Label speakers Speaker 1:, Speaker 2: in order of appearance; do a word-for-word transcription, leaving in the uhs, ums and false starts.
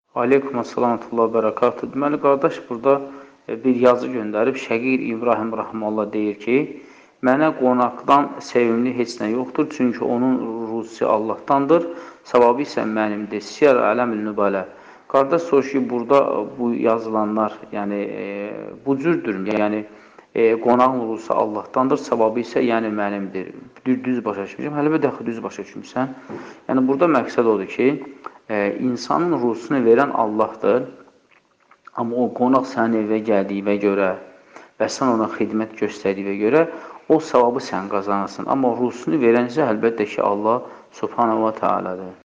Speaker 1: Aleykum assalam və bərəkatuhu. Deməli, qardaş burada e, bir yazı göndərib. Şəqir İbrahim Rahmanullah deyir ki, mənə qonaqdan sevimli heç nə yoxdur, çünki onun ruzisi Allahdandır, savabı isə mənimdir. Siyar Ələmül Nübələ. Qardaş soruş ki, burada bu yazılanlar, yəni e, bu cürdür, yəni e, qonağın ruzisi Allahdandır, savabı isə yəni mənimdir. Düz, düz başa düşmüşəm, hələ bir dəxi düz başa düşmüşsən. Yəni burada məqsəd odur ki, e, insanın ruzisini verən Allahdır, amma o qonaq sənin evə gəldiyinə görə və sən ona xidmət göstərdiyinə görə o savabı sən qazanırsın. Amma ruzisini verən isə əlbəttə ki, Allah Subhanahu wa Ta'aladır.